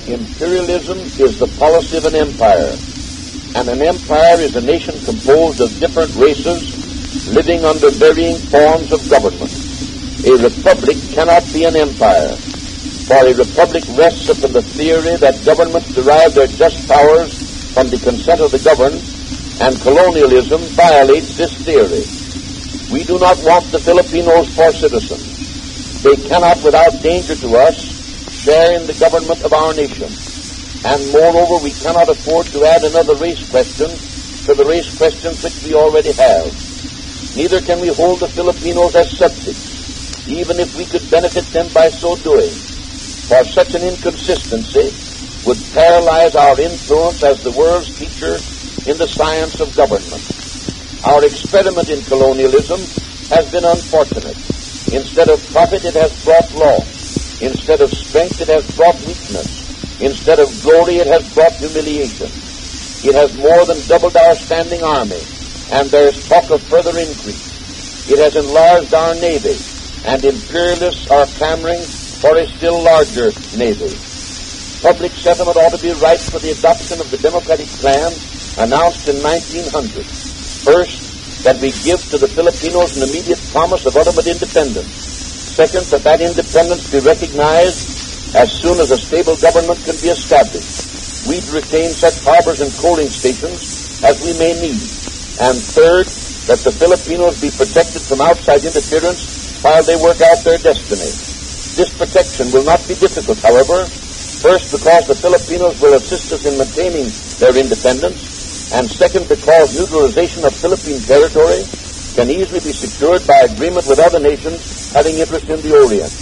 Imperialism is the policy of an empire, and an empire is a nation composed of different races living under varying forms of government. A republic cannot be an empire, for a republic rests upon the theory that governments derive their just powers from the consent of the governed, and colonialism violates this theory. We do not want the Filipinos for citizens. They cannot, without danger to us, share in the government of our nation. And moreover, we cannot afford to add another race question to the race questions which we already have. Neither can we hold the Filipinos as subjects, even if we could benefit them by so doing, for such an inconsistency would paralyze our influence as the world's teacher in the science of government. Our experiment in colonialism has been unfortunate. Instead of profit, it has brought loss. Instead of strength, it has brought weakness. Instead of glory, it has brought humiliation. It has more than doubled our standing army, and there is talk of further increase. It has enlarged our navy, and imperialists are clamoring for a still larger navy. Public sentiment ought to be ripe for the adoption of the democratic plan announced in 1900. First, that we give to the Filipinos an immediate promise of ultimate independence. Second, that independence be recognized as soon as a stable government can be established. We'd retain such harbors and coaling stations as we may need. And third, that the Filipinos be protected from outside interference while they work out their destiny. This protection will not be difficult, however, first because the Filipinos will assist us in maintaining their independence, and second because neutralization of Philippine territory can easily be secured by agreement with other nations having interest in the Orient.